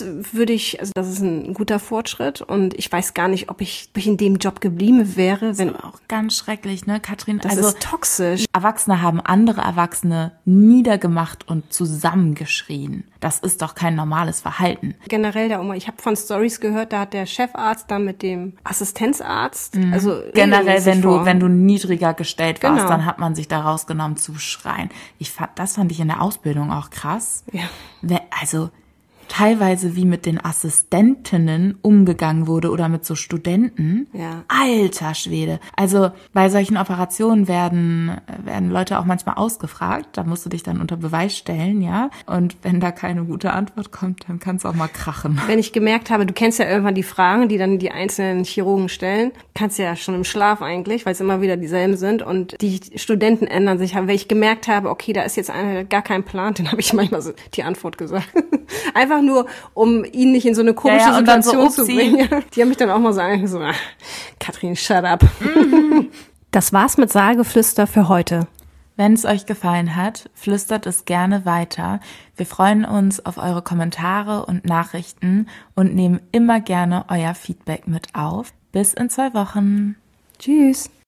ist ein guter Fortschritt und ich weiß gar nicht, ob ich in dem Job geblieben wäre, wenn Auch ganz schrecklich, ne, Katrin? das Also ist toxisch. Erwachsene haben andere Erwachsene niedergemacht und zusammengeschrien. Das ist doch kein normales Verhalten. Generell ich habe von Stories gehört, da hat der Chefarzt dann mit dem Assistenzarzt, also Generell, regelmäßig wenn du niedriger gestellt warst, Genau. dann hat man sich da rausgenommen zu schreien. Das fand ich in der Ausbildung auch krass. Ja. Also teilweise wie mit den Assistentinnen umgegangen wurde oder mit so Studenten. Ja. Alter Schwede. Also bei solchen Operationen werden Leute auch manchmal ausgefragt. Da musst du dich dann unter Beweis stellen, ja. Und wenn da keine gute Antwort kommt, dann kann es auch mal krachen. Wenn ich gemerkt habe, du kennst ja irgendwann die Fragen, die dann die einzelnen Chirurgen stellen, kannst ja schon im Schlaf eigentlich, weil es immer wieder dieselben sind und die Studenten ändern sich. Wenn ich gemerkt habe, okay, da ist jetzt einer, der hat gar keinen Plan, dann habe ich manchmal so die Antwort gesagt. Einfach nur, um ihn nicht in so eine komische Ja, und dann so, Situation zu upsie. bringen. Die haben mich dann auch mal so angesagt, Katrin, shut up. Das war's mit Saalgeflüster für heute. Wenn es euch gefallen hat, flüstert es gerne weiter. Wir freuen uns auf eure Kommentare und Nachrichten und nehmen immer gerne euer Feedback mit auf. Bis in 2 Wochen. Tschüss.